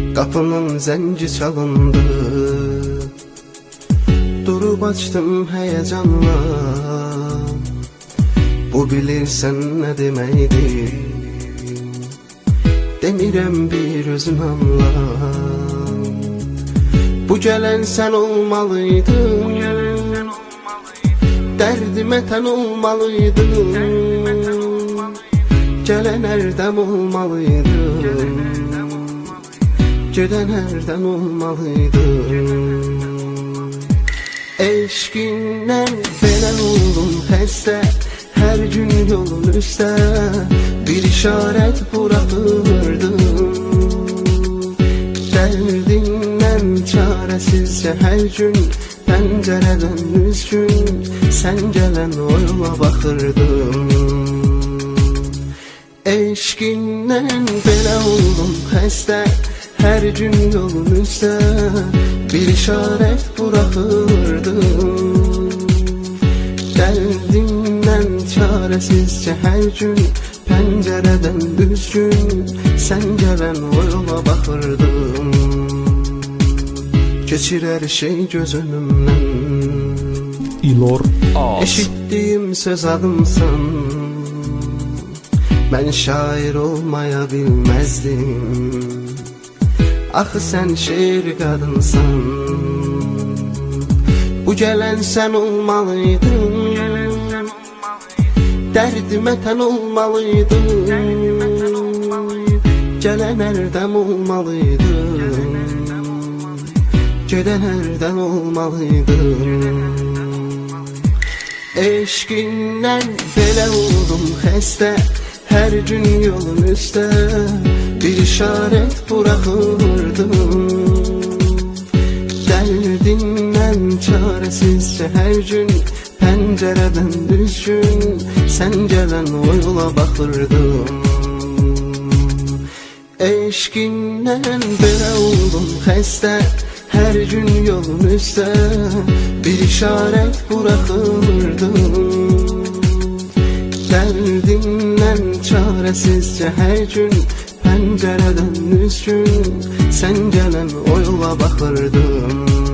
Kapının zənci çalındı, durub açdım həyəcanla. Bu bilirsən nə deməkdir, demirəm bir özün anla. Bu gələn sən olmalıydın, dərdimə tən olmalıydın. Gələn ərdəm olmalıydın, gedən ərdən olmalıydın. Eşqindən belə oldum xəstə, hər gün yolun üstə bir işarət buraxırdım. Dərdindən çarəsizcə hər gün pəncərədən üzgün sən gələn o yola baxırdım. Eşqindən belə oldum xəstə, hər gün yolun üstə bir işarət buraxırdım. Dərdimdən çarəsizcə hər gün pəncərədən üzgün sən gələn o yola baxırdım. Keçir hər şey göz önümdən, İlor Az. eşitdiyim söz adımsan. Mən şair olmaya bilməzdim, axı sən şeir qadınsan. Bu gələn sən olmalıydın, dərdimə tən olmalıydın. Gələn ərdəm olmalıydın, gedən ərdən olmalıydın. Eşqindən belə oldum xəstə, hər gün yolun üstə bir işarət buraxırdım. Dərdindən çarəsizcə hər gün pəncərədən üzgün sən gələn o yola baxırdım. Eşqindən belə oldum xəstə, hər gün yolun üstə bir işarət buraxırdım. Dərdimdən çarəsizcə hər gün pəncərədən üzgün sən gələn o yola baxırdım.